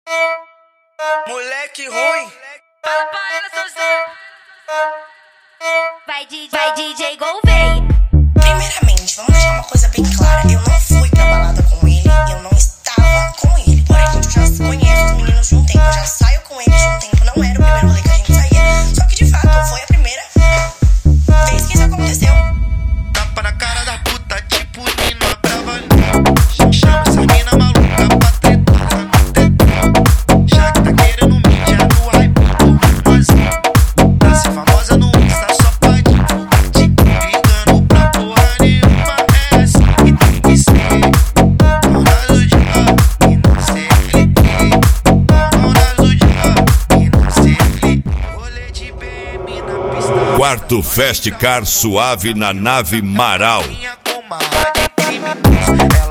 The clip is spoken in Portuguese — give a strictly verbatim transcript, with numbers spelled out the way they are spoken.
Moleque ruim. Fala pra ela, seu Zé. Vai, D J, vai D J Gouveia. Primeiramente, vamos deixar uma coisa bem clara. Eu não fui pra balada com ele, eu não estava com ele. Porém, a gente já se conhece os meninos de um tempo, eu já saio com eles de um tempo. Não era o primeiro rolê que a gente saía. Só que de fato foi a primeira vez que isso aconteceu. Tapa na cara da puta, tipo Nina Brava. Chama essa mina maluca pra tretar no tetão. Já que tá querendo mídia no hype do nozinho. Tá se famosa no Insta só pra divulgar. Ligando pra porra nenhuma, é assim que tem que ser. Dona do dia e não sei clique. Dona do dia e não sei clique. Rolê de B M na pista. Quarto Fest Car Suave na nave Marau. Minha comadre criminosa, ela